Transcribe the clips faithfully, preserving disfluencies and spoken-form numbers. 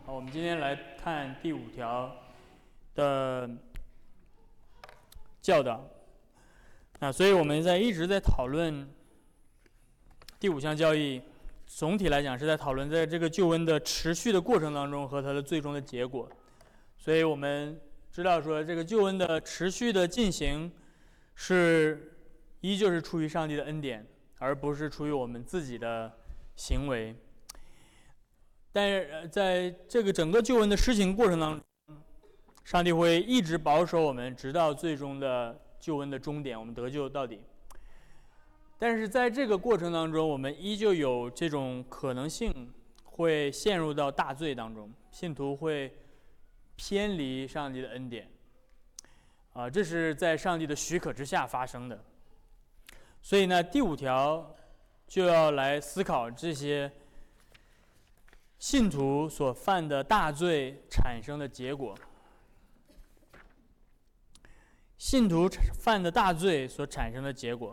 好，我们今天来看第五条的教导。啊，所以我们在一直在讨论第五项教义，总体来讲是在讨论在这个救恩的持续的过程当中和它的最终的结果。所以我们知道说，这个救恩的持续的进行是依旧是出于上帝的恩典，而不是出于我们自己的行为。但是在这个整个救恩的施行过程当中，上帝会一直保守我们，直到最终的救恩的终点，我们得救到底。但是在这个过程当中，我们依旧有这种可能性，会陷入到大罪当中，信徒会偏离上帝的恩典，啊，这是在上帝的许可之下发生的。所以呢，第五条就要来思考这些信徒所犯的大罪产生的结果。信徒犯的大罪所产生的结果，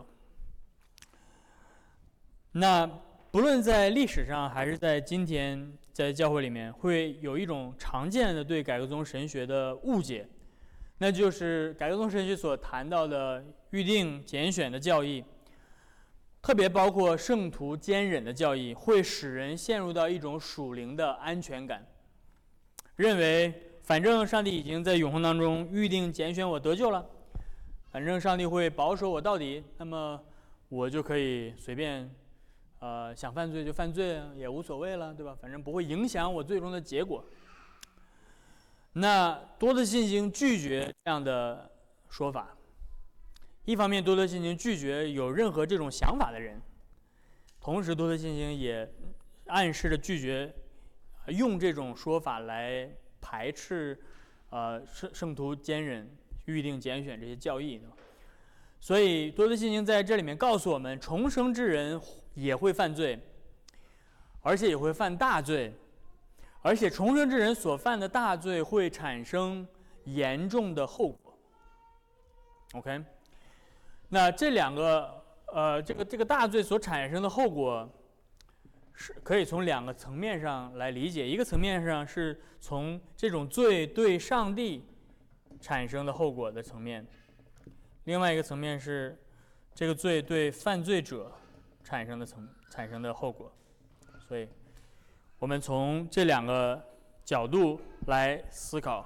那不论在历史上还是在今天，在教会里面，会有一种常见的对改革宗神学的误解，那就是改革宗神学所谈到的预定拣选的教义，特别包括圣徒坚忍的教义，会使人陷入到一种属灵的安全感，认为反正上帝已经在永恒当中预定拣选我得救了，反正上帝会保守我到底，那么我就可以随便呃想犯罪就犯罪也无所谓了，对吧？反正不会影响我最终的结果。那多德信经拒绝这样的说法。一方面，多德信经拒绝有任何这种想法的人，同时多德信经也暗示着拒绝用这种说法来排斥呃圣圣徒坚忍、预定拣选这些教义。所以多德信经在这里面告诉我们，重生之人也会犯罪，而且也会犯大罪，而且重生之人所犯的大罪会产生严重的后果。 OK，那这两个呃，这个这个大罪所产生的后果，是可以从两个层面上来理解。一个层面上是从这种罪对上帝产生的后果的层面，另外一个层面是这个罪对犯罪者产生的层产生的后果。所以，我们从这两个角度来思考。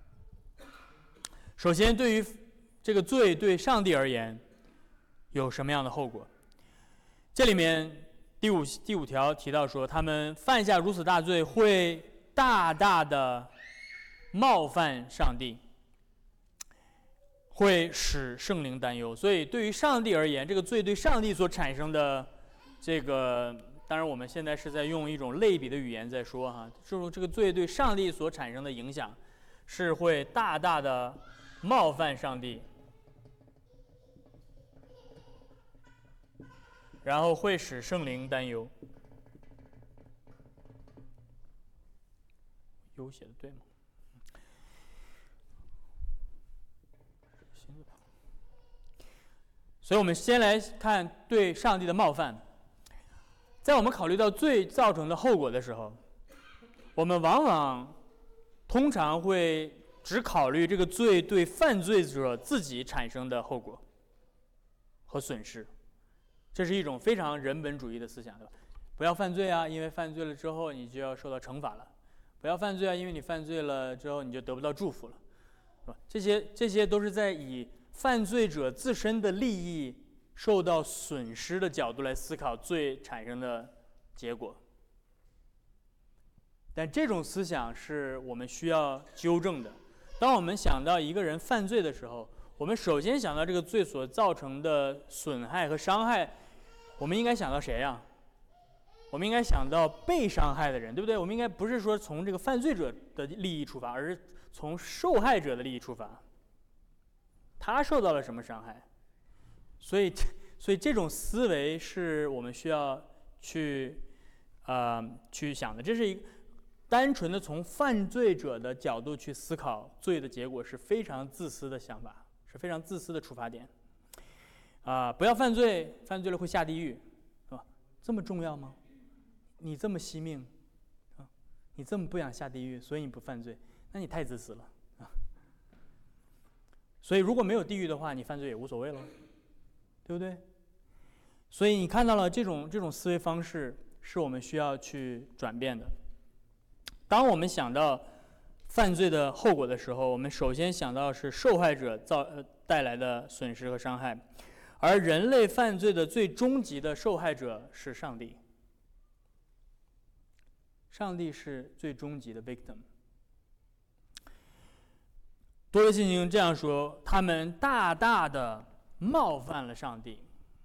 首先，对于这个罪对上帝而言有什么样的后果？这里面第五第五条提到说，他们犯下如此大罪，会大大的冒犯上帝，会使圣灵担忧。所以对于上帝而言，这个罪对上帝所产生的这个，当然我们现在是在用一种类比的语言在说哈，就是这个罪对上帝所产生的影响是会大大的冒犯上帝，然后会使圣灵担忧。有写的对吗？所以我们先来看对上帝的冒犯。在我们考虑到罪造成的后果的时候，我们往往通常会只考虑这个罪对犯罪者自己产生的后果和损失。这是一种非常人本主义的思想，对吧？不要犯罪啊，因为犯罪了之后你就要受到惩罚了；不要犯罪啊，因为你犯罪了之后你就得不到祝福了，是吧？这些这些都是在以犯罪者自身的利益受到损失的角度来思考罪产生的结果。但这种思想是我们需要纠正的。当我们想到一个人犯罪的时候，我们首先想到这个罪所造成的损害和伤害，我们应该想到谁呀？我们应该想到被伤害的人，对不对？我们应该不是说从这个犯罪者的利益出发，而是从受害者的利益出发。他受到了什么伤害？所以，所以这种思维是我们需要去呃去想的。这是一个单纯的从犯罪者的角度去思考罪的结果，是非常自私的想法，是非常自私的出发点。啊、呃，不要犯罪，犯罪了会下地狱，是吧？这么重要吗？你这么惜命，啊， 你这么不想下地狱，所以你不犯罪，那你太自私了啊！所以如果没有地狱的话，你犯罪也无所谓了，对不对？所以你看到了这种这种思维方式是我们需要去转变的。当我们想到犯罪的后果的时候，我们首先想到是受害者造呃带来的损失和伤害，而人类犯罪的最终极的受害者是上帝。上帝是最终极的 victim。多德信经这样说：他们大大的冒犯了上帝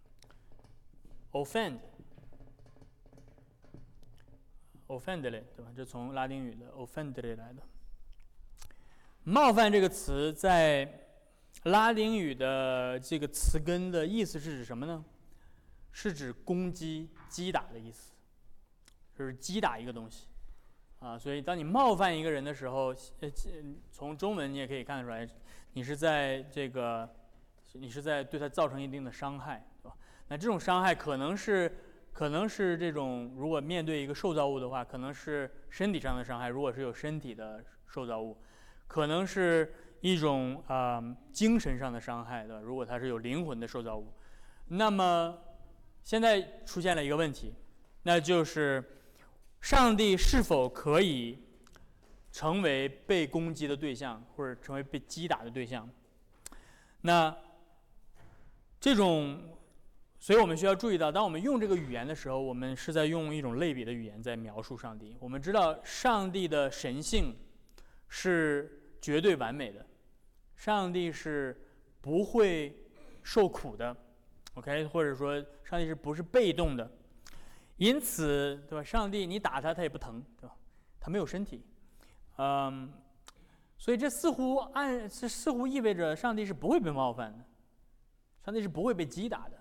，offend。offended 对吧？这从拉丁语的 offended 来的。冒犯这个词在拉丁语的这个词根的意思是指什么呢？是指攻击、击打的意思，就是击打一个东西啊。所以当你冒犯一个人的时候，呃，从中文你也可以看得出来，你是在这个，你是在对他造成一定的伤害，对吧？那这种伤害可能是。可能是这种，如果面对一个受造物的话，可能是身体上的伤害；如果是有身体的受造物，可能是一种啊、呃、精神上的伤害，对吧？如果它是有灵魂的受造物，那么现在出现了一个问题，那就是上帝是否可以成为被攻击的对象，或者成为被击打的对象？那这种。所以我们需要注意到，当我们用这个语言的时候，我们是在用一种类比的语言在描述上帝。我们知道上帝的神性是绝对完美的，上帝是不会受苦的 ，OK， 或者说上帝是不是被动的？因此，对吧？上帝你打他，他也不疼，对吧？他没有身体，嗯，所以这似乎按这似乎意味着上帝是不会被冒犯的，上帝是不会被击打的。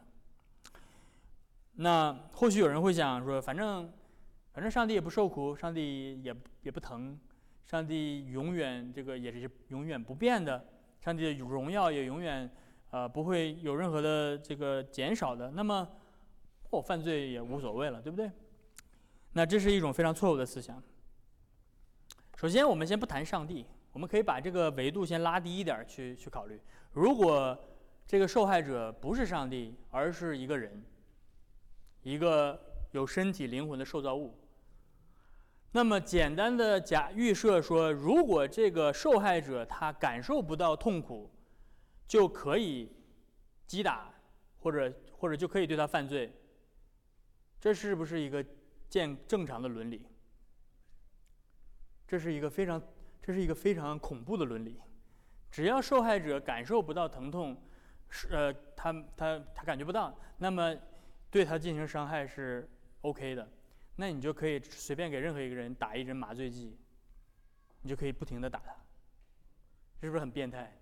那或许有人会想说，反正，反正上帝也不受苦，上帝也也不疼，上帝永远这个也是永远不变的，上帝的荣耀也永远呃不会有任何的这个减少的。那么我、哦、犯罪也无所谓了，对不对？那这是一种非常错误的思想。首先，我们先不谈上帝，我们可以把这个维度先拉低一点去去考虑。如果这个受害者不是上帝，而是一个人。一个有身体灵魂的受造物，那么简单的假预设说，如果这个受害者他感受不到痛苦，就可以击打或者或者就可以对他犯罪，这是不是一个健正常的伦理？这是一个非常这是一个非常恐怖的伦理。只要受害者感受不到疼痛，是呃他他他感觉不到，那么对他进行伤害是 OK 的，那你就可以随便给任何一个人打一针麻醉剂，你就可以不停地打他，是不是很变态？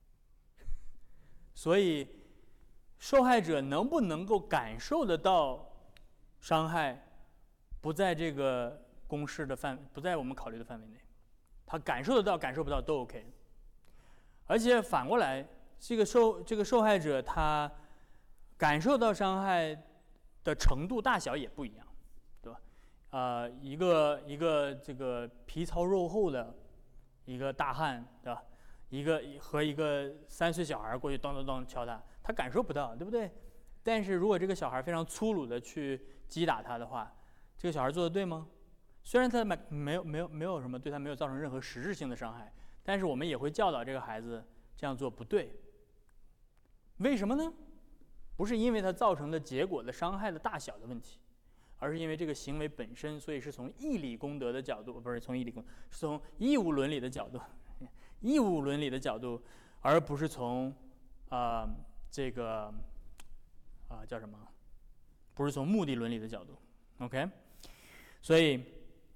所以，受害者能不能够感受得到伤害，不在这个公式的范，不在我们考虑的范围内。他感受得到，感受不到都 OK。而且反过来，这个受这个受害者他感受到伤害的程度大小也不一样，对吧？呃，一个一个这个皮糙肉厚的一个大汉，对吧？一个和一个三岁小孩过去咚咚咚敲他，他感受不到，对不对？但是如果这个小孩非常粗鲁的去击打他的话，这个小孩做的对吗？虽然他没没有没有没有什么对他没有造成任何实质性的伤害，但是我们也会教导这个孩子这样做不对。为什么呢？不是因为它造成的结果的伤害的大小的问题，而是因为这个行为本身，所以是从义理公德的角度，不是从义理公，是从义务伦理的角度，义务伦理的角度，而不是从啊、呃、这个啊、呃、叫什么？不是从目的伦理的角度 ，OK？ 所以，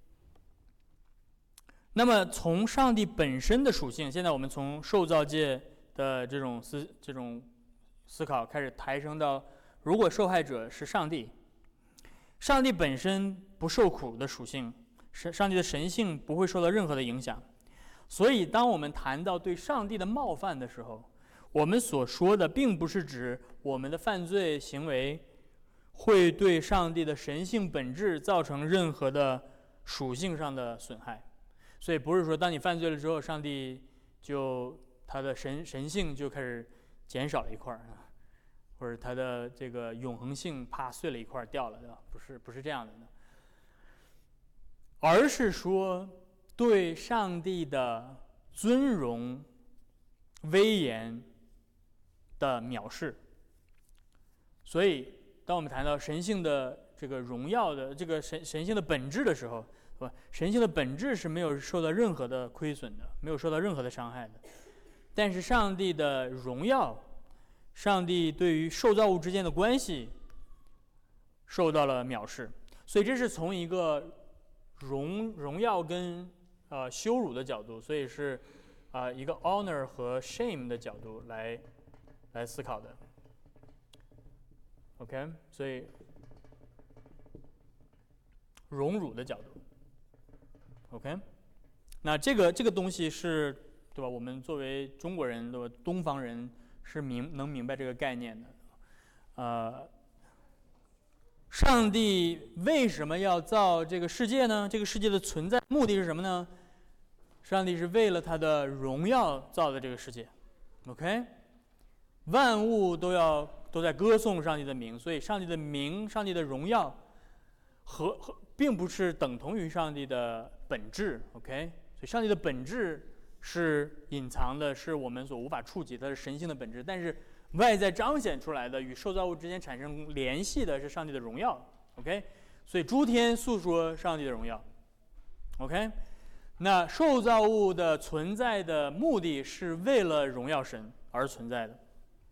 那么从上帝本身的属性，现在我们从受造界的这种思这种。思考开始抬升到，如果受害者是上帝，上帝本身不受苦的属性，是上帝的神性不会受到任何的影响。所以，当我们谈到对上帝的冒犯的时候，我们所说的并不是指我们的犯罪行为会对上帝的神性本质造成任何的属性上的损害。所以不是说当你犯罪了之后，上帝就他的神神性就开始减少了一块啊，或者他的这个永恒性啪碎了一块掉了，对吧？不是不是这样的，而是说对上帝的尊荣、威严的藐视。所以，当我们谈到神性的这个荣耀的这个神神性的本质的时候，是吧？神性的本质是没有受到任何的亏损的，没有受到任何的伤害的。但是上帝的荣耀，上帝对于受造物之间的关系受到了藐视。所以这是从一个荣荣耀跟呃羞辱的角度，所以是啊、呃、一个 honor 和 shame 的角度来来思考的。OK， 所以荣辱的角度。OK， 那这个这个东西是对吧？我们作为中国人，对吧？东方人是明能明白这个概念的。呃，上帝为什么要造这个世界呢？这个世界的存在目的是什么呢？上帝是为了他的荣耀造的这个世界。OK， 万物都要都在歌颂上帝的名，所以上帝的名、上帝的荣耀和和并不是等同于上帝的本质。 OK， 所以上帝的本质是隐藏的，是我们所无法触及的，是神性的本质。但是外在彰显出来的，与受造物之间产生联系的是上帝的荣耀。 OK， 所以诸天诉说上帝的荣耀。 OK， 那受造物的存在的目的是为了荣耀神而存在的，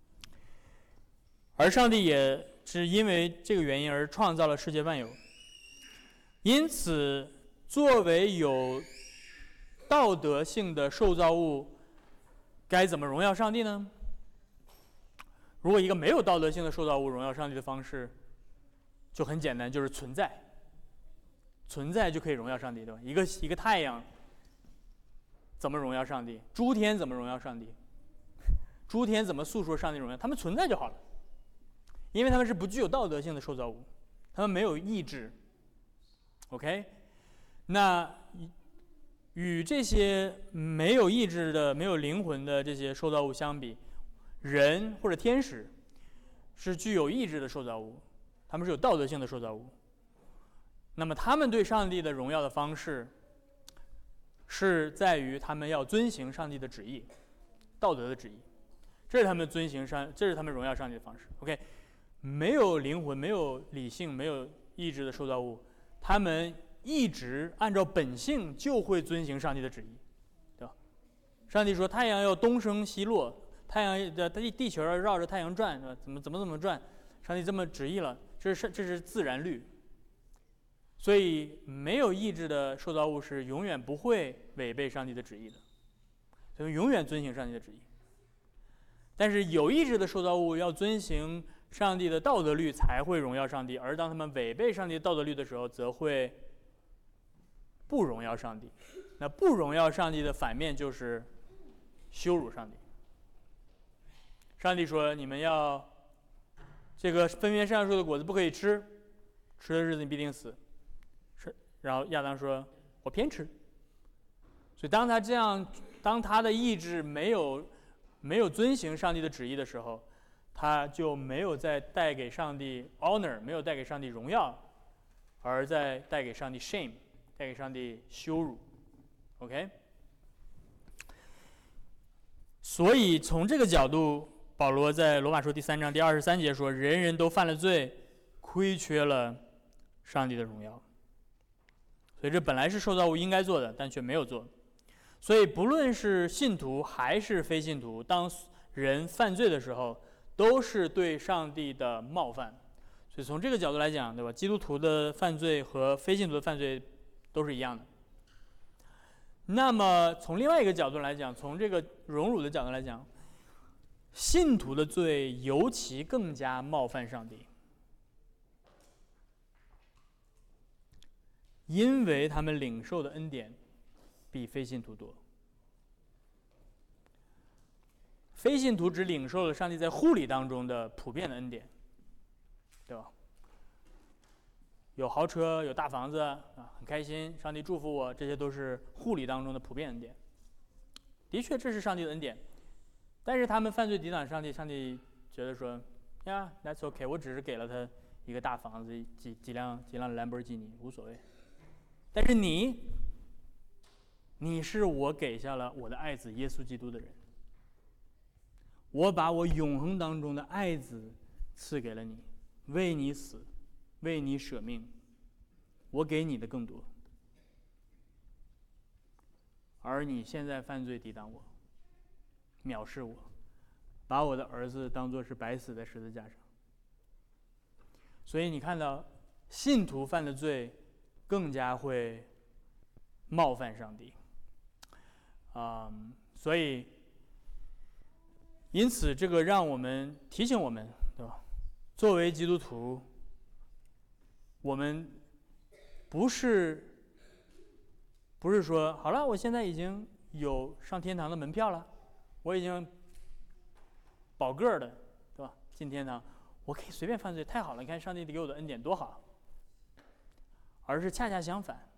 而上帝也是因为这个原因而创造了世界万有。因此，作为有道德性的受造物，该怎么荣耀上帝呢？如果一个没有道德性的受造物荣耀上帝的方式，就很简单，就是存在，存在就可以荣耀上帝，对吧？一个一个太阳怎么荣耀上帝？诸天怎么荣耀上帝？诸天怎么诉说上帝荣耀？他们存在就好了，因为他们是不具有道德性的受造物，他们没有意志。OK， 那与这些没有意志的、没有灵魂的这些受造物相比，人或者天使是具有意志的受造物，他们是有道德性的受造物。那么他们对上帝的荣耀的方式，是在于他们要遵行上帝的旨意，道德的旨意，这是他们遵行上，这是他们荣耀上帝的方式。OK， 没有灵魂、没有理性、没有意志的受造物，他们一直按照本性就会遵行上帝的旨意，对吧？上帝说太阳要东升西落，太阳的地地球要绕着太阳转，对吧？怎么怎么怎么转，上帝这么旨意了，这是这是自然律。所以没有意志的受造物是永远不会违背上帝的旨意的，所以永远遵行上帝的旨意。但是有意志的受造物要遵行上帝的道德律才会荣耀上帝，而当他们违背上帝的道德律的时候，则会不荣耀上帝。那不荣耀上帝的反面就是羞辱上帝。上帝说：“你们要这个分别善恶树的果子不可以吃，吃的日子你必定死。”是，然后亚当说：“我偏吃。”所以当他这样，当他的意志没有没有遵行上帝的旨意的时候，他就没有再带给上帝 honor， 没有带给上帝荣耀，而在带给上帝 shame， 带给上帝羞辱。OK， 所以从这个角度，保罗在罗马书第三章第二十三节说：“人人都犯了罪，亏缺了上帝的荣耀。”所以这本来是受造物应该做的，但却没有做。所以不论是信徒还是非信徒，当人犯罪的时候，都是对上帝的冒犯。所以从这个角度来讲，对吧？基督徒的犯罪和非信徒的犯罪都是一样的。那么从另外一个角度来讲，从这个荣辱的角度来讲，信徒的罪尤其更加冒犯上帝，因为他们领受的恩典比非信徒多。非信徒只领受了上帝在护理当中的普遍的恩典，对吧？ 有豪车，有大房子啊，很开心，上帝祝福我，这些都是护理当中的普遍恩典。的确，这是上帝的恩典，但是他们犯罪抵挡上帝，上帝觉得说，呀 ，That's OK， 我只是给了他一个大房子，几几辆几辆兰博基尼，无所谓。但是你，你是我给下了我的爱子耶稣基督的人，我把我永恒当中的爱子赐给了你，为你死，为你舍命，我给你的更多。而你现在犯罪抵挡我，藐视我，把我的儿子当作是白死在十字架上。所以你看到信徒犯的罪更加会冒犯上帝啊、嗯，所以因此这个让我们提醒我们，对吧？作为基督徒，我们不是不是说好了，我现在已经有上天堂的门票了，我已经保个儿的，对吧？进天堂，我可以随便犯罪，太好了！你看上帝给我的恩典多好。而是恰恰相反，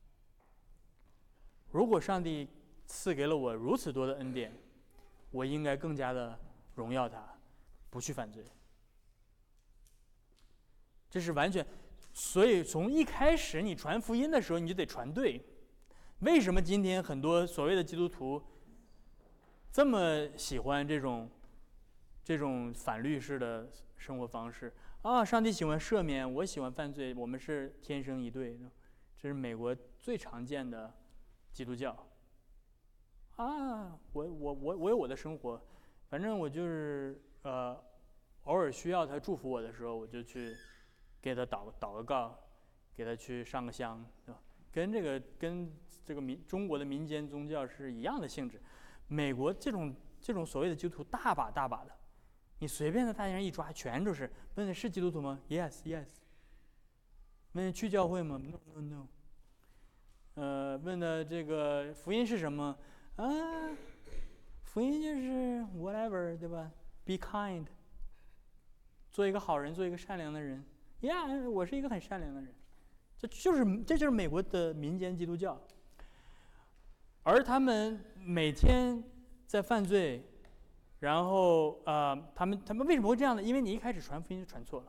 如果上帝赐给了我如此多的恩典，我应该更加的荣耀他，不去犯罪。这是完全，所以从一开始你传福音的时候，你就得传对。为什么今天很多所谓的基督徒这么喜欢这种这种反律式的生活方式啊？上帝喜欢赦免，我喜欢犯罪，我们是天生一对。这是美国最常见的基督教啊！我我我我有我的生活，反正我就是呃，偶尔需要他祝福我的时候，我就去给他祷祷个告，给他去上个香，对吧？跟这个跟这个民中国的民间宗教是一样的性质。美国这种这种所谓的基督徒大把大把的，你随便在大街上一抓，全都是问的是基督徒吗 ？Yes, yes。问去教会吗 ？No, no, no。呃，问的这个福音是什么？啊，福音就是 whatever， 对吧 ？Be kind， 做一个好人，做一个善良的人。Yeah， 我是一个很善良的人。这就是这就是美国的民间基督教，而他们每天在犯罪，然后呃，他们他们为什么会这样呢？因为你一开始传福音就传错了。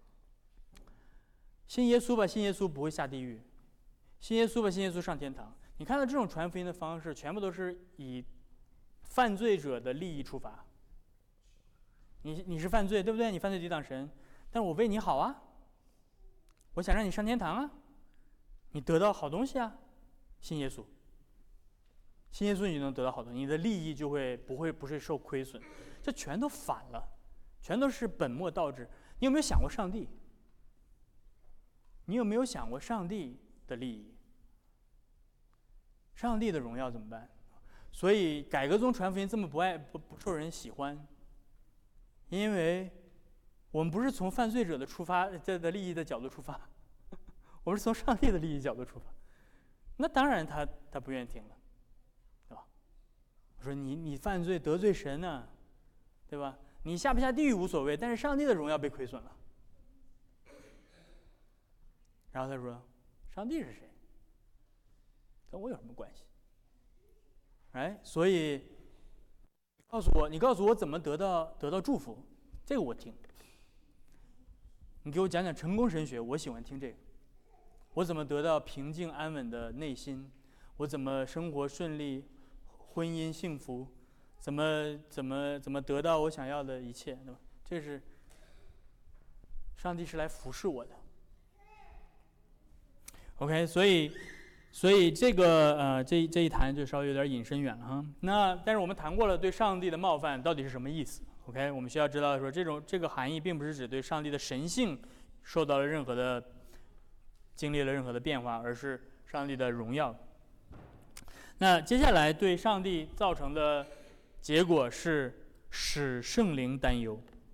信耶稣吧，信耶稣不会下地狱；信耶稣吧，信耶稣上天堂。你看到这种传福音的方式，全部都是以犯罪者的利益出发。你你是犯罪，对不对？你犯罪抵挡神，但我为你好啊。我想让你上天堂啊，你得到好东西啊，信耶稣，信耶稣你就能得到好东西，你的利益就会不会不是受亏损，这全都反了，全都是本末倒置。你有没有想过上帝？你有没有想过上帝的利益？上帝的荣耀怎么办？所以改革宗传福音这么不爱不不受人喜欢，因为我们不是从犯罪者的出发这的利益的角度出发，我们是从上帝的利益角度出发。那当然他他不愿意听了，对吧？我说你你犯罪得罪神呢、啊，对吧？你下不下地狱无所谓，但是上帝的荣耀被亏损了。然后他说：“上帝是谁？跟我有什么关系？”哎，所以告诉我，你告诉我怎么得到得到祝福，这个我听。你给我讲讲成功神学，我喜欢听这个。我怎么得到平静安稳的内心？我怎么生活顺利，婚姻幸福？怎么怎么怎么得到我想要的一切？对吧？这是上帝是来服侍我的。OK， 所以所以这个呃这这一谈就稍微有点引申远了哈。那但是我们谈过了对上帝的冒犯到底是什么意思？ OK， 我们需要知道说，这种这个含义并不是指对上帝的神性受到了任何的经历了任何的变化，而是上帝的荣耀。那接下来对上帝造成的结果是使圣灵担忧，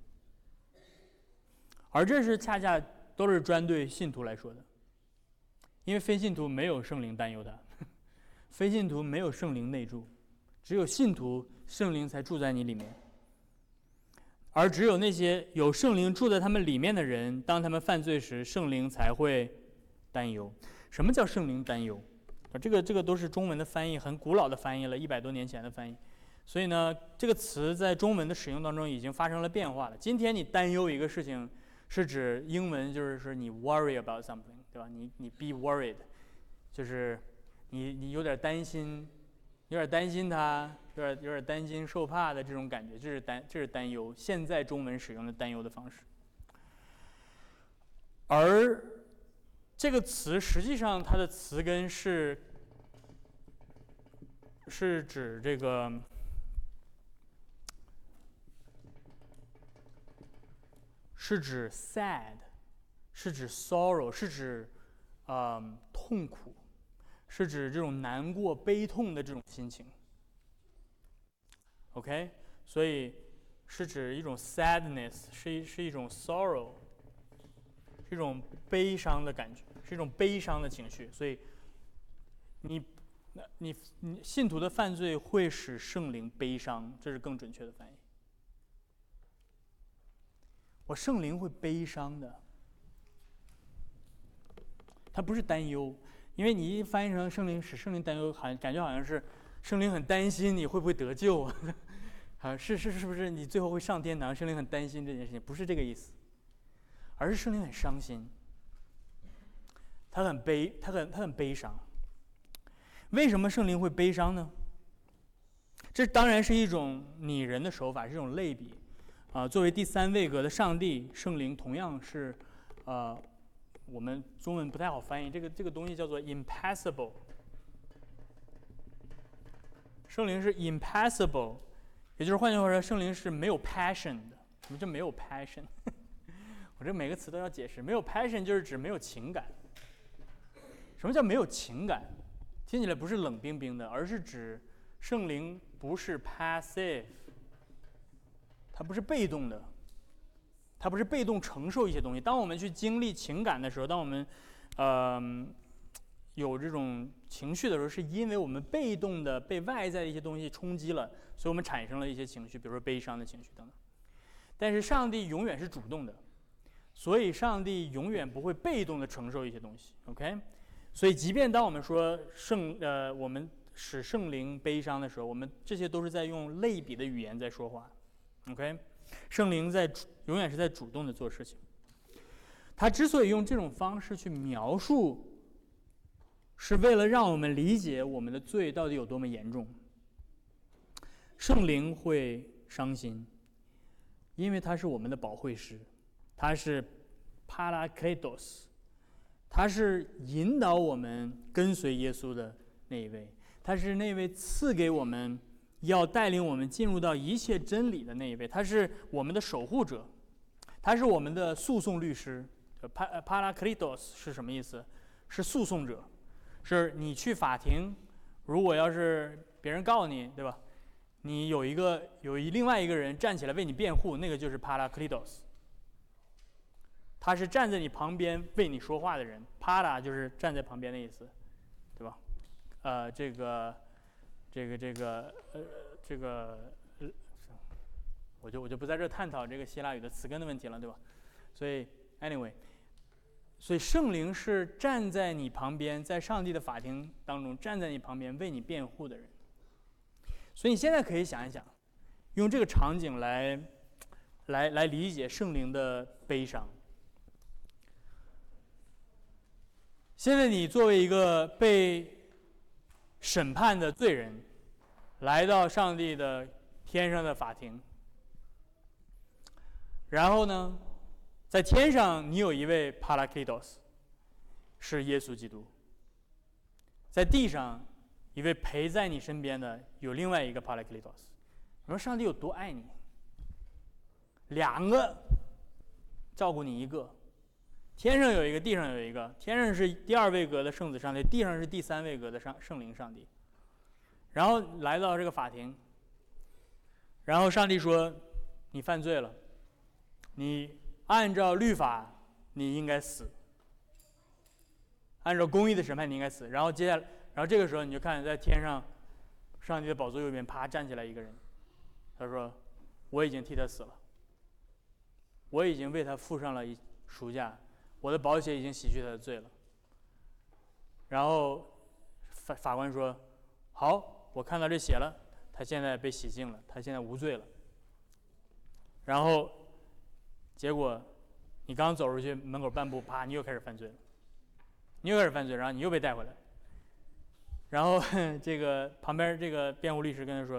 而这是恰恰都是专对信徒来说的，因为非信徒没有圣灵担忧他，非信徒没有圣灵内住，只有信徒圣灵才住在你里面。而只有那些有圣灵住在他们里面的人，当他们犯罪时，圣灵才会担忧。什么叫圣灵担忧？啊，这个这个都是中文的翻译，很古老的翻译了，一百多年前的翻译。所以呢，这个词在中文的使用当中已经发生了变化了。今天你担忧一个事情，是指英文就是说你 worry about something， 对吧？你你 be worried， 就是你你有点担心，有点担心他，有点有点担惊受怕的这种感觉，这是担这是担忧。现在中文使用的担忧的方式，而这个词实际上它的词根是是指这个。是指 sad， 是指 sorrow， 是指，嗯，痛苦，是指这种难过、悲痛的这种心情。OK， 所以是指一种 sadness， 是一是一种 sorrow， 是一种悲伤的感觉，是一种悲伤的情绪。所以你，你你信徒的犯罪会使圣灵悲伤，这是更准确的翻译。我圣灵会悲伤的，它不是担忧，因为你一翻译成圣灵使圣灵担忧，好像感觉好像是圣灵很担心你会不会得救啊？啊，是是是不是你最后会上天堂？圣灵很担心这件事情，不是这个意思，而是圣灵很伤心，他很悲，他很他很悲伤。为什么圣灵会悲伤呢？这当然是一种拟人的手法，是一种类比。啊，作为第三位格的上帝，圣灵同样是，呃，我们中文不太好翻译，这个这个东西叫做 impassible。圣灵是 impassible， 也就是换句话说，圣灵是没有 passion 的。什么叫没有 passion？ 我这每个词都要解释。没有 passion 就是指没有情感。什么叫没有情感？听起来不是冷冰冰的，而是指圣灵不是 passive。它不是被动的，它不是被动承受一些东西。当我们去经历情感的时候，当我们，呃，有这种情绪的时候，是因为我们被动的被外在的一些东西冲击了，所以我们产生了一些情绪，比如说悲伤的情绪等等。但是上帝永远是主动的，所以上帝永远不会被动的承受一些东西。OK， 所以即便当我们说圣呃我们使圣灵悲伤的时候，我们这些都是在用类比的语言在说话。OK， 圣灵在永远是在主动的做事情。他之所以用这种方式去描述，是为了让我们理解我们的罪到底有多么严重。圣灵会伤心，因为他是我们的保惠师，他是 Parakletos， 他是引导我们跟随耶稣的那一位，他是那位赐给我们要带领我们进入到一切真理的那一位，他是我们的守护者，他是我们的诉讼律师。Parakletos 是什么意思？是诉讼者，是你去法庭，如果要是别人告你，对吧？你有一个有一另外一个人站起来为你辩护，那个就是 Parakletos。他是站在你旁边为你说话的人 ，Para 就是站在旁边的意思，对吧？呃，这个。这个这个呃这个呃，我就我就不在这探讨这个希腊语的词根的问题了，对吧？所以 anyway， 所以圣灵是站在你旁边，在上帝的法庭当中站在你旁边为你辩护的人。所以你现在可以想一想，用这个场景来来来理解圣灵的悲伤。现在你作为一个被审判的罪人，来到上帝的天上的法庭，然后呢，在天上你有一位 Parakletos， 是耶稣基督；在地上，一位陪在你身边的有另外一个 Parakletos。你说上帝有多爱你？两个照顾你一个，天上有一个，地上有一个。天上是第二位格的圣子上帝，地上是第三位格的上圣灵上帝。然后来到这个法庭，然后上帝说：“你犯罪了，你按照律法你应该死，按照公义的审判你应该死。”然后接下来，然后这个时候你就看在天上，上帝的宝座右边啪站起来一个人，他说：“我已经替他死了，我已经为他付上了赎价，我的宝血已经洗去他的罪了。 然后法法官说：“好，我看到这血了，他现在被洗净了，他现在无罪了。”然后结果你刚走出去门口半步，啪，你又开始犯罪了，你又开始犯罪，然后你又被带回来。然后这个旁边这个辩护律师跟他说：“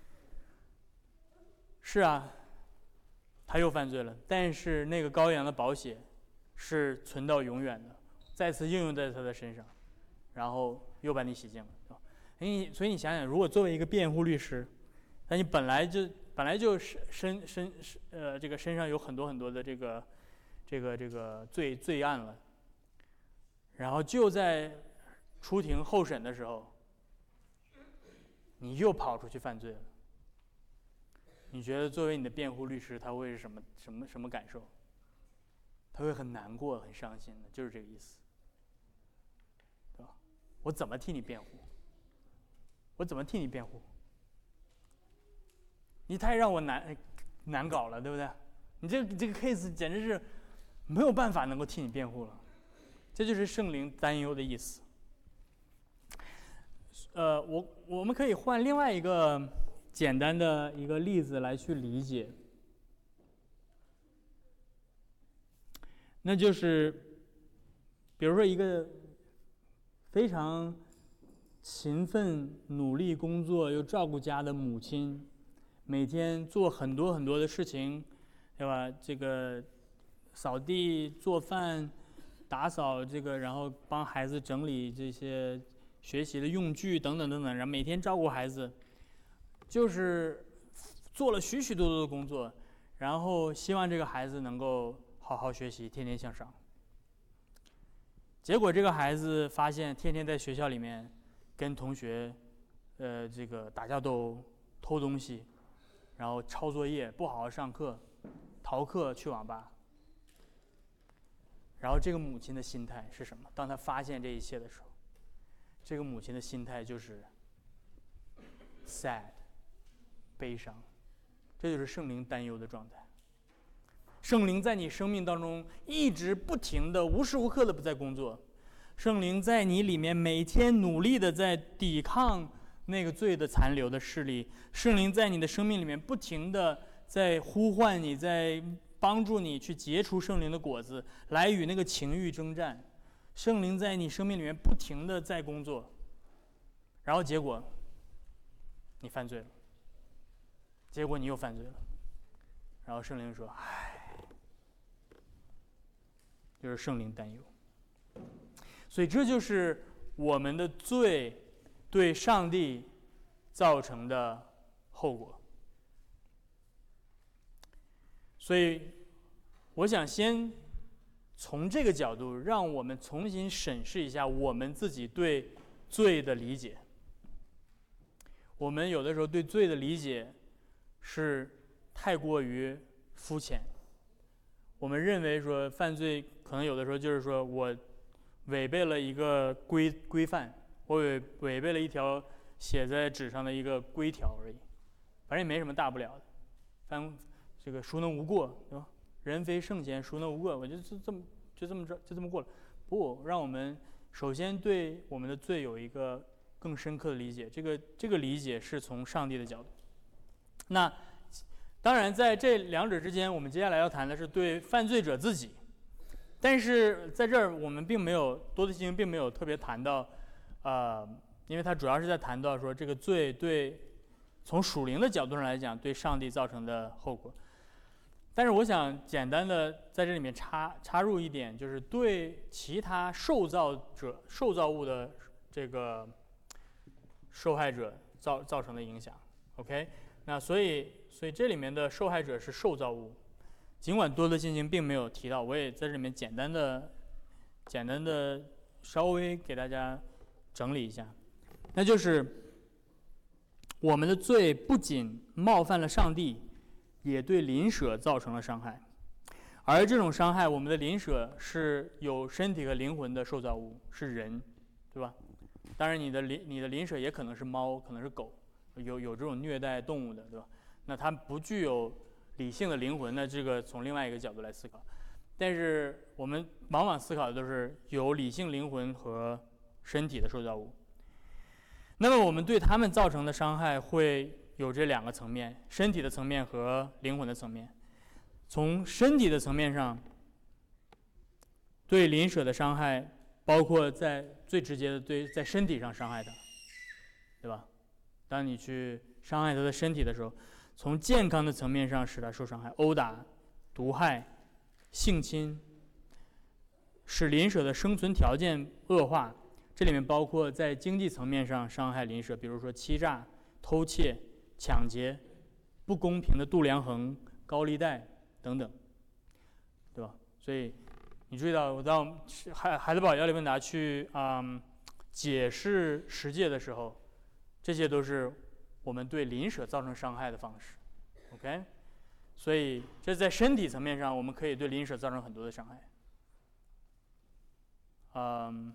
是啊，他又犯罪了，但是那个羔羊的宝血是存到永远的，再次应用在他的身上，然后又把你洗净了。”你所以你想想，如果作为一个辩护律师，那你本来就本来就身身呃这个身上有很多很多的这个这个这个罪罪案了，然后就在出庭候审的时候，你又跑出去犯罪了。你觉得作为你的辩护律师，他会是什么什么什么感受？他会很难过、很伤心的，就是这个意思，对吧？我怎么替你辩护？我怎么替你辩护？你太让我难难搞了，对不对？你这这个 case 简直是没有办法能够替你辩护了，这就是圣灵担忧的意思。呃，我我们可以换另外一个简单的一个例子来去理解，那就是比如说一个非常勤奋努力工作又照顾家的母亲，每天做很多很多的事情，对吧？这个扫地、做饭、打扫，这个然后帮孩子整理这些学习的用具等等等等，然后每天照顾孩子，就是做了许许多多的工作，然后希望这个孩子能够好好学习，天天向上。结果这个孩子发现，天天在学校里面跟同学，呃，这个打架斗殴、偷东西，然后抄作业，不好好上课，逃课去网吧。然后这个母亲的心态是什么？当她发现这一切的时候，这个母亲的心态就是 sad， 悲伤。这就是圣灵担忧的状态。圣灵在你生命当中一直不停的、无时无刻的不在工作。圣灵在你里面每天努力的在抵抗那个罪的残留的势力。圣灵在你的生命里面不停的在呼唤你，在帮助你去结出圣灵的果子，来与那个情欲征战。圣灵在你生命里面不停的在工作，然后结果你犯罪了，结果你又犯罪了，然后圣灵说：“唉，就是圣灵担忧。”所以这就是我们的罪对上帝造成的后果。所以我想先从这个角度，让我们重新审视一下我们自己对罪的理解。我们有的时候对罪的理解是太过于肤浅。我们认为说犯罪可能有的时候就是说我违背了一个规规范，我违违背了一条写在纸上的一个规条而已，反正也没什么大不了的，反正这个孰能无过，对吧？人非圣贤，孰能无过？我就这么就这么着就这么过了。不，让我们首先对我们的罪有一个更深刻的理解。这个这个理解是从上帝的角度。那当然，在这两者之间，我们接下来要谈的是对犯罪者自己。但是在这儿，我们并没有多德经并没有特别谈到，呃，因为它主要是在谈到说这个罪对从属灵的角度上来讲对上帝造成的后果。但是我想简单的在这里面插插入一点，就是对其他受造者、受造物的这个受害者造造成的影响。OK， 那所以所以这里面的受害者是受造物。尽管多德进行并没有提到，我也在这里面简单的、简单的稍微给大家整理一下，那就是我们的罪不仅冒犯了上帝，也对邻舍造成了伤害，而这种伤害，我们的邻舍是有身体和灵魂的受造物，是人，对吧？当然，你的邻你的邻舍也可能是猫，可能是狗，有有这种虐待动物的，对吧？那它不具有理性的灵魂呢，这个从另外一个角度来思考，但是我们往往思考的都是有理性灵魂和身体的受造物。那么我们对他们造成的伤害会有这两个层面，身体的层面和灵魂的层面。从身体的层面上，对邻舍的伤害包括在最直接的对在身体上伤害他，对吧？当你去伤害他的身体的时候，从健康的层面上使他受伤害，殴打、毒害、性侵，使邻舍的生存条件恶化。这里面包括在经济层面上伤害邻舍，比如说欺诈、偷窃、抢劫、不公平的度量衡、高利贷等等，对吧？所以你注意到，我到海海德堡要理问答去嗯解释十诫的时候，这些都是我们对邻舍造成伤害的方式。OK， 所以这在身体层面上，我们可以对邻舍造成很多的伤害。嗯。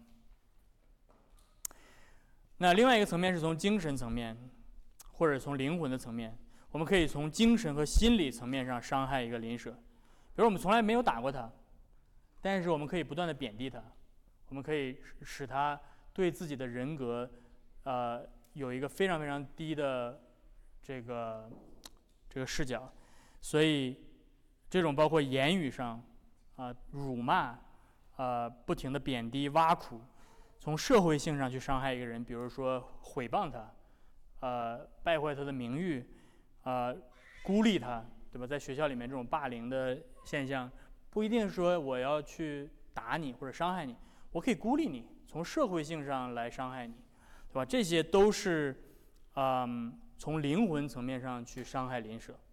那另外一个层面是从精神层面，或者从灵魂的层面，我们可以从精神和心理层面上伤害一个邻舍。比如我们从来没有打过他，但是我们可以不断的贬低他，我们可以使他对自己的人格，呃，有一个非常非常低的这个这个视角。所以这种包括言语上，啊、呃，辱骂，啊、呃，不停的贬低、挖苦。从社会性上去伤害一个人，比如说毁谤他，呃，败坏他的名誉，呃，孤立他，对吧？在学校里面这种霸凌的现象，不一定说我要去打你或者伤害你，我可以孤立你，从社会性上来伤害你，对吧？这些都是，嗯，从灵魂层面上去伤害邻舍。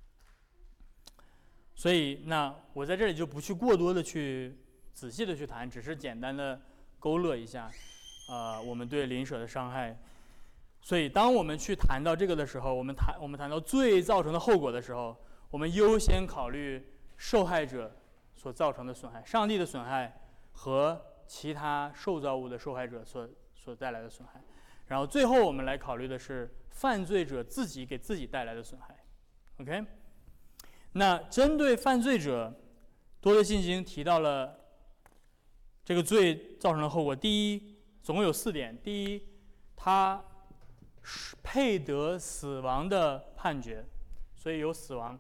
所以，那我在这里就不去过多的去仔细的去谈，只是简单的勾勒一下，呃，我们对邻舍的伤害。所以，当我们去谈到这个的时候，我们谈我们谈到罪造成的后果的时候，我们优先考虑受害者所造成的损害，上帝的损害和其他受造物的受害者所所带来的损害。然后最后我们来考虑的是犯罪者自己给自己带来的损害。OK， 那针对犯罪者，多德信经提到了这个罪造成的后果。第一，总共有四点：第一，他配得死亡的判决，所以有死亡；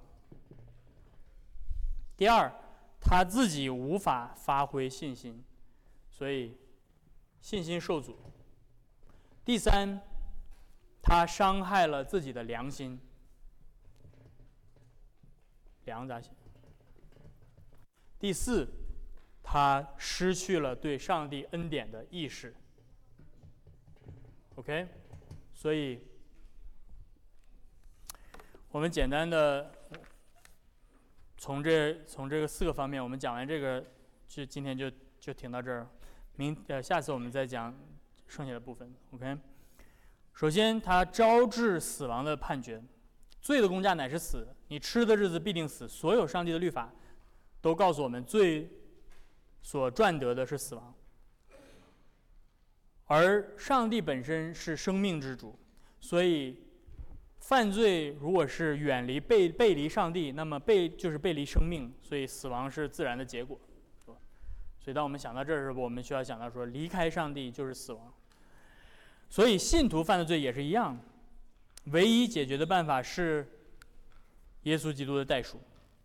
第二，他自己无法发挥信心，所以信心受阻；第三，他伤害了自己的良心，良咋写？第四，他失去了对上帝恩典的意识。OK， 所以我们简单的从这从这个四个方面，我们讲完这个，就今天就就停到这儿。明呃下次我们再讲剩下的部分。OK， 首先他招致死亡的判决，罪的工价乃是死，你吃的日子必定死。所有上帝的律法都告诉我们，罪所赚得的是死亡，而上帝本身是生命之主，所以犯罪如果是远离背背离上帝，那么背就是背离生命，所以死亡是自然的结果。所以当我们想到这儿的时候，我们需要想到说，离开上帝就是死亡。所以信徒犯的罪也是一样，唯一解决的办法是耶稣基督的代赎。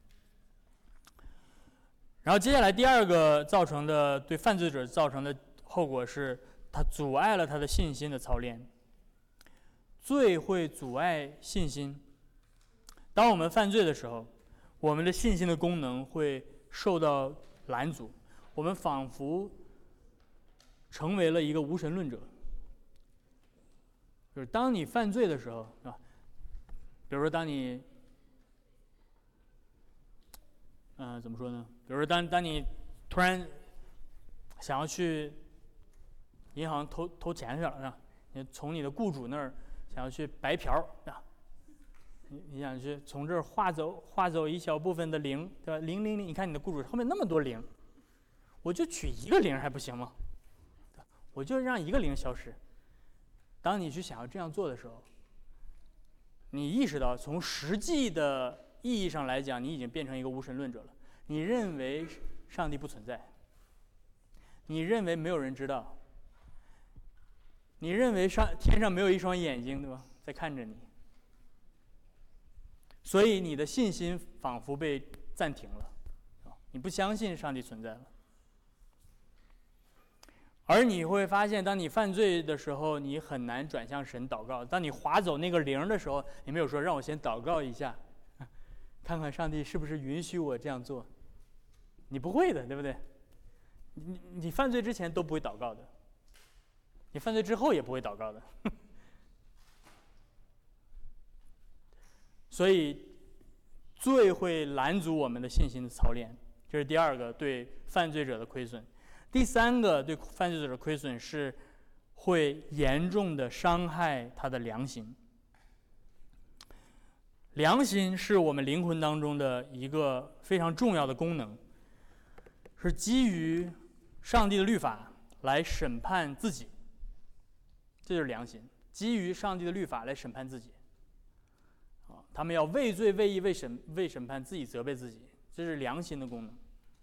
然后接下来第二个造成的对犯罪者造成的后果是，他阻碍了他的信心的操练。罪会阻碍信心。当我们犯罪的时候，我们的信心的功能会受到拦阻，我们仿佛成为了一个无神论者。就是当你犯罪的时候啊，比如说当你嗯、呃，怎么说呢？比如说当，当当你突然想要去银行偷偷钱去了，是吧？你从你的雇主那儿想要去白嫖，啊，你你想去从这儿划走划走一小部分的零，对吧？零零零，你看你的雇主后面那么多零，我就取一个零还不行吗？我就让一个零消失。当你去想要这样做的时候，你意识到从实际的意义上来讲，你已经变成一个无神论者了。你认为上帝不存在，你认为没有人知道， 你认为上天上没有一双眼睛，对吧？在看着你，所以你的信心仿佛被暂停了，你不相信上帝存在了。而你会发现，当你犯罪的时候，你很难转向神祷告。当你划走那个铃的时候，你没有说让我先祷告一下，看看上帝是不是允许我这样做。你不会的，对不对？你你犯罪之前都不会祷告的，你犯罪之后也不会祷告的。所以，罪会拦阻我们的信心的操练，这是第二个对犯罪者的亏损。第三个对犯罪者的亏损是会严重的伤害他的良心。良心是我们灵魂当中的一个非常重要的功能，是基于上帝的律法来审判自己，这就是良心，基于上帝的律法来审判自己。啊，他们要畏罪、畏义、畏审、畏审判自己，责备自己，这是良心的功能。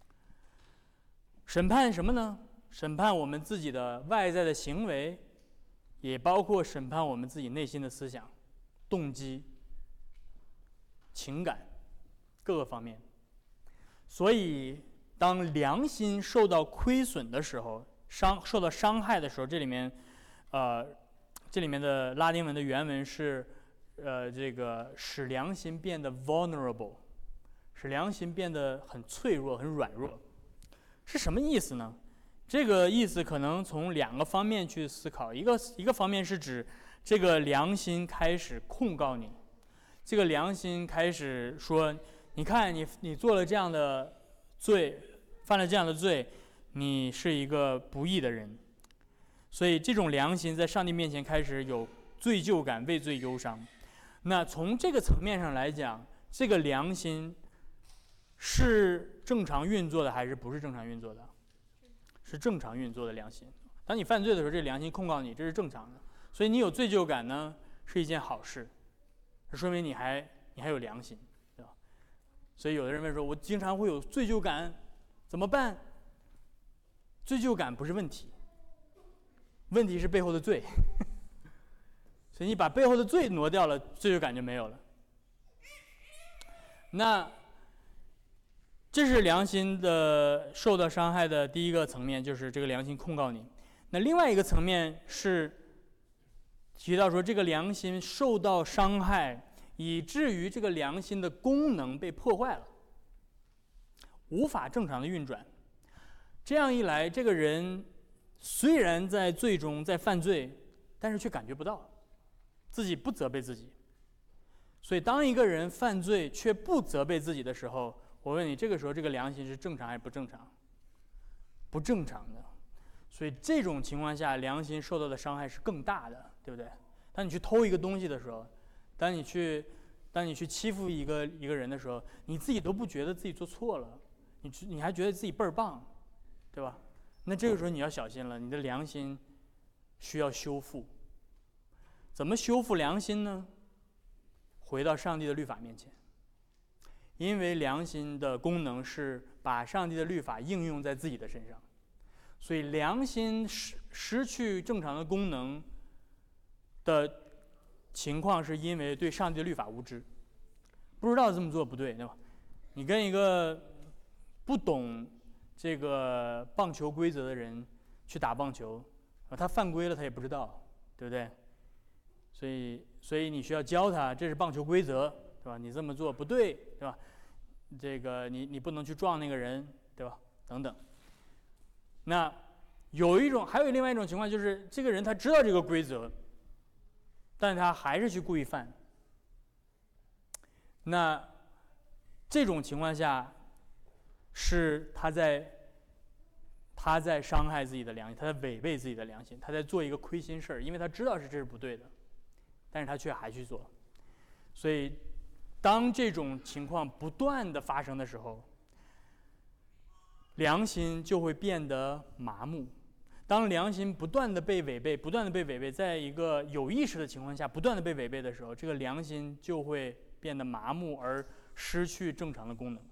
审判什么呢？审判我们自己的外在的行为，也包括审判我们自己内心的思想、动机、情感各个方面。所以，当良心受到亏损的时候，伤受到伤害的时候，这里面，呃，这里面的拉丁文的原文是，呃，这个使良心变得 vulnerable， 使良心变得很脆弱、很软弱。是什么意思呢？这个意思可能从两个方面去思考。一个一个方面是指这个良心开始控告你，这个良心开始说：“你看你，你做了这样的罪，犯了这样的罪，你是一个不义的人。”所以这种良心在上帝面前开始有罪疚感、畏罪忧伤。那从这个层面上来讲，这个良心是正常运作的还是不是正常运作的？是正常运作的良心。当你犯罪的时候，这良心控告你，这是正常的。所以你有罪疚感呢，是一件好事，这说明你还你还有良心，对吧？所以有的人问说，我经常会有罪疚感，怎么办？罪疚感不是问题，问题是背后的罪。所以你把背后的罪挪掉了，罪疚感就没有了。那这是良心的受到伤害的第一个层面，就是这个良心控告你。那另外一个层面是提到说，这个良心受到伤害，以至于这个良心的功能被破坏了，无法正常的运转。这样一来，这个人虽然在罪中在犯罪，但是却感觉不到，自己不责备自己。所以，当一个人犯罪却不责备自己的时候，我问你，这个时候这个良心是正常还是不正常？不正常的。所以这种情况下，良心受到的伤害是更大的，对不对？当你去偷一个东西的时候，当你去，当你去欺负一个一个人的时候，你自己都不觉得自己做错了，你你还觉得自己倍儿棒，对吧？那这个时候你要小心了，你的良心需要修复。怎么修复良心呢？回到上帝的律法面前。因为良心的功能是把上帝的律法应用在自己的身上，所以良心失失去正常的功能的情况，是因为对上帝的律法无知，不知道这么做不对，对吧？你跟一个不懂这个棒球规则的人去打棒球，他犯规了他也不知道，对不对？所以，所以你需要教他，这是棒球规则。对吧？你这么做不对，对吧？这个你你不能去撞那个人，对吧？等等。那有一种，还有另外一种情况，就是这个人他知道这个规则，但他还是去故意犯。那这种情况下，是他在他在伤害自己的良心，他在违背自己的良心，他在做一个亏心事儿，因为他知道是这是不对的，但是他却还去做，所以。当这种情况不断的发生的时候，良心就会变得麻木。当良心不断的被违背，不断的被违背，在一个有意识的情况下不断的被违背的时候，这个良心就会变得麻木而失去正常的功能。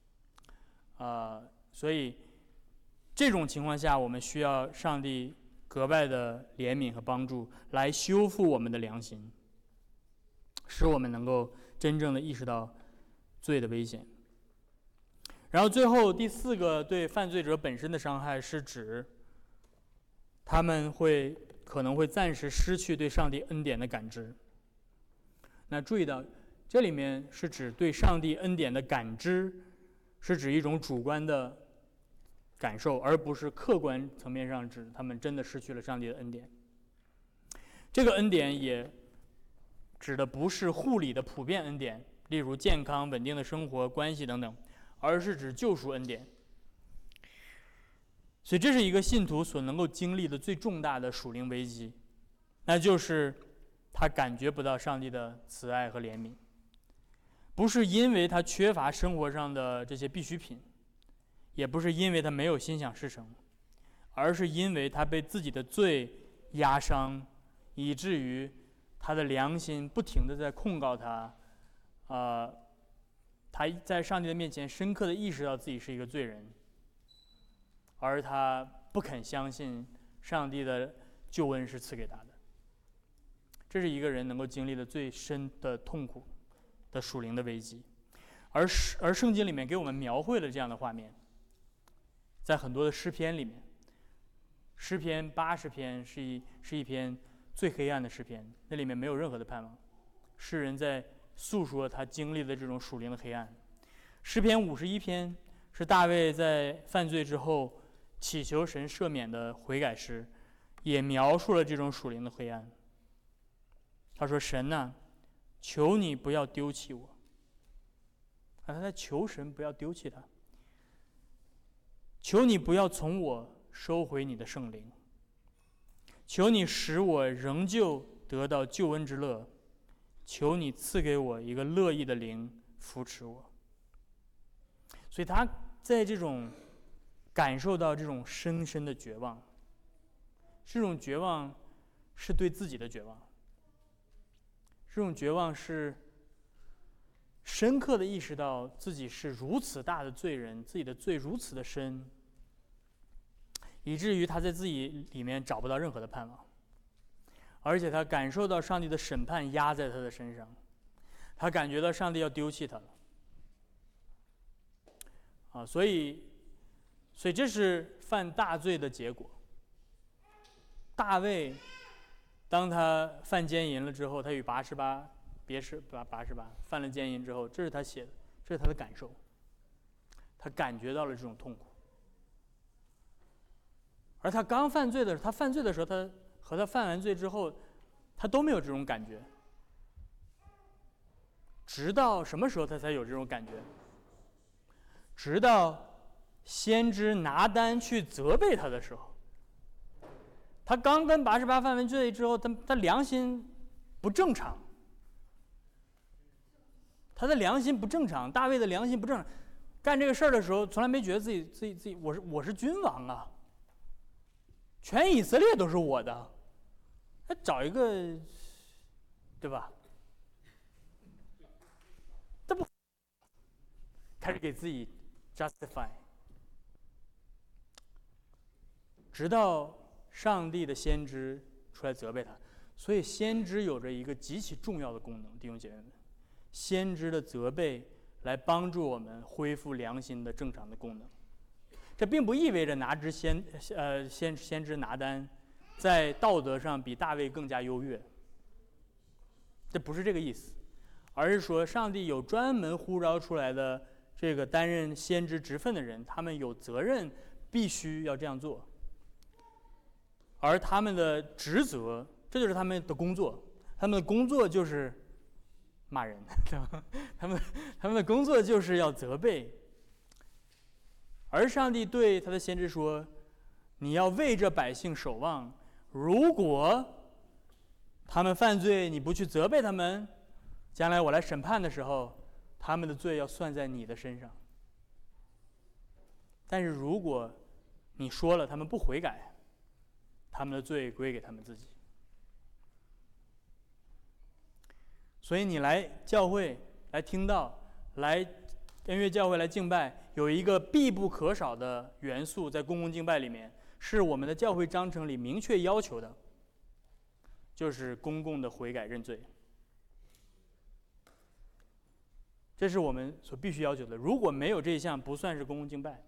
呃，所以这种情况下，我们需要上帝格外的怜悯和帮助，来修复我们的良心，使我们能够真正的意识到罪的危险。然后最后第四个对犯罪者本身的伤害，是指他们会可能会暂时失去对上帝恩典的感知。那注意到这里面是指对上帝恩典的感知，是指一种主观的感受，而不是客观层面上指他们真的失去了上帝的恩典。这个恩典也指的不是护理的普遍恩典，例如健康、稳定的生活、关系等等，而是指救赎恩典。所以这是一个信徒所能够经历的最重大的属灵危机，那就是他感觉不到上帝的慈爱和怜悯，不是因为他缺乏生活上的这些必需品，也不是因为他没有心想事成，而是因为他被自己的罪压伤，以至于他的良心不停地在控告他，呃，他在上帝的面前深刻地意识到自己是一个罪人，而他不肯相信上帝的救恩是赐给他的。这是一个人能够经历的最深的痛苦的属灵的危机，而而圣经里面给我们描绘了这样的画面，在很多的诗篇里面，诗篇八十篇是一是一篇最黑暗的诗篇，那里面没有任何的盼望，诗人在诉说他经历的这种属灵的黑暗。诗篇五十一篇是大卫在犯罪之后祈求神赦免的悔改诗，也描述了这种属灵的黑暗。他说：“神啊，求你不要丢弃我。”啊，他在求神不要丢弃他。求你不要从我收回你的圣灵，求你使我仍旧得到救恩之乐，求你赐给我一个乐意的灵扶持我。所以他在这种感受到这种深深的绝望，这种绝望是对自己的绝望，这种绝望是深刻的意识到自己是如此大的罪人，自己的罪如此的深，以至于他在自己里面找不到任何的盼望，而且他感受到上帝的审判压在他的身上，他感觉到上帝要丢弃他了。啊，所以，所以这是犯大罪的结果。大卫，当他犯奸淫了之后，他与拔示巴别是拔拔示巴犯了奸淫之后，这是他写的，这是他的感受，他感觉到了这种痛苦。而他刚犯罪的时候，他犯罪的时候，他和他犯完罪之后，他都没有这种感觉。直到什么时候他才有这种感觉？直到先知拿单去责备他的时候，他刚跟拔示巴犯完罪之后，他他良心不正常，他的良心不正常，大卫的良心不正常，干这个事儿的时候，从来没觉得自己自己自己我是我是君王啊，全以色列都是我的，他找一个，对吧？这不开始给自己 justify， 直到上帝的先知出来责备他。所以先知有着一个极其重要的功能，弟兄姐妹们，先知的责备来帮助我们恢复良心的正常的功能。这并不意味着拿知先呃先先知拿单在道德上比大卫更加优越，这不是这个意思，而是说上帝有专门呼召出来的这个担任先知职分的人，他们有责任必须要这样做，而他们的职责，这就是他们的工作，他们的工作就是骂人，对吧？他们他们的工作就是要责备。而上帝对他的先知说：“你要为这百姓守望，如果他们犯罪，你不去责备他们，将来我来审判的时候，他们的罪要算在你的身上。但是如果你说了，他们不悔改，他们的罪归给他们自己。所以你来教会来听道，来音乐教会来敬拜，有一个必不可少的元素在公共敬拜里面， 是我们的教会章程里明确要求的，就是公共的悔改认罪。这是我们所必须要求的。如果没有这一项，不算是公共敬拜。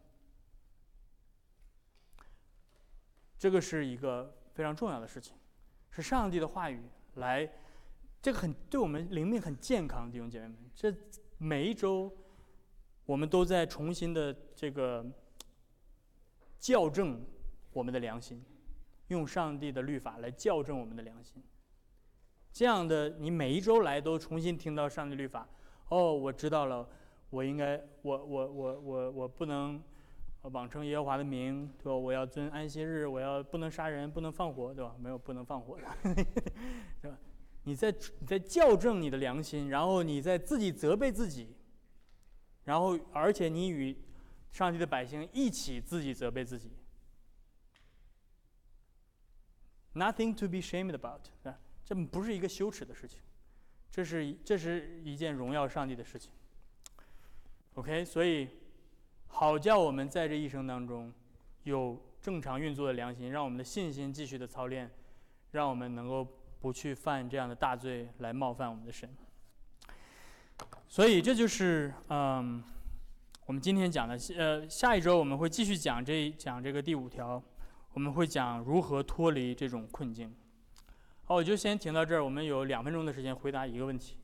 这个是一个非常重要的事情，是上帝的话语来，这个很对我们灵命很健康，弟兄姐妹们。这每一周，我们都在重新的这个校正我们的良心，用上帝的律法来校正我们的良心。这样的，你每一周来都重新听到上帝律法，哦，我知道了，我应该，我我我我我不能妄称耶和华的名，对吧？我要遵安息日，我要不能杀人，不能放火，对吧？没有不能放火的，对吧？你在你在校正你的良心，然后你在自己责备自己，然后而且你与上帝的百姓一起自己责备自己。Nothing to be shamed about， 这不是一个羞耻的事情，这是这是一件荣耀上帝的事情。OK， 所以好叫我们在这一生当中有正常运作的良心，让我们的信心继续的操练，让我们能够不去犯这样的大罪来冒犯我们的神。所以这就是嗯，我们今天讲的。呃，下一周我们会继续讲这讲这个第五条，我们会讲如何脱离这种困境。好，我就先停到这儿。我们有两分钟的时间回答一个问题。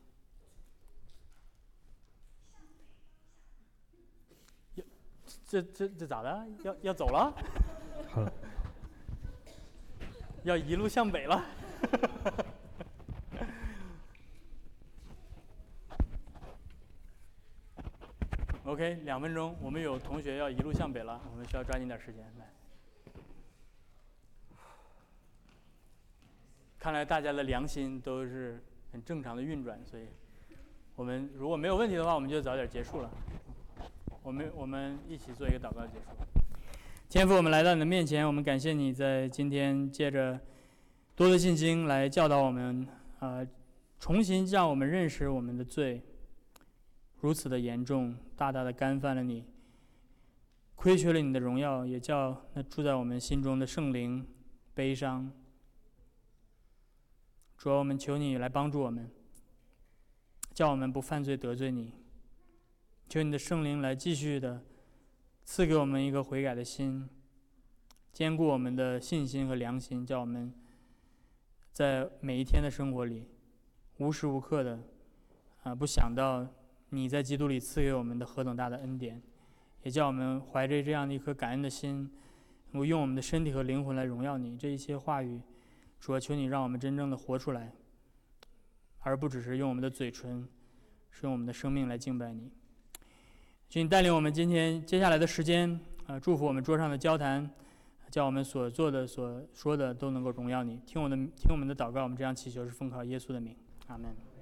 这这这咋的？要要走了？ 好， 要一路向北了。OK， 两分钟，我们有同学要一路向北了，我们需要抓紧点时间来。看来大家的良心都是很正常的运转，所以我们如果没有问题的话，我们就早点结束了。我们我们一起做一个祷告结束。天父，我们来到你的面前，我们感谢你在今天借着多的信心来教导我们，呃，重新让我们认识我们的罪如此的严重，大大的干犯了你，亏缺了你的荣耀，也叫那住在我们心中的圣灵悲伤。主啊，我们求你来帮助我们，叫我们不犯罪得罪你。求你的圣灵来继续的赐给我们一个悔改的心，坚固我们的信心和良心，叫我们在每一天的生活里无时无刻的啊，不想到你在基督里赐给我们的何等大的恩典，也叫我们怀着这样的一颗感恩的心，能够用我们的身体和灵魂来荣耀你。这一些话语，主啊，求你让我们真正的活出来，而不只是用我们的嘴唇，是用我们的生命来敬拜你。请你带领我们今天接下来的时间，呃，祝福我们桌上的交谈，叫我们所做的、所说的都能够荣耀你。听我的，听我们的祷告，我们这样祈求是奉靠耶稣的名，阿们。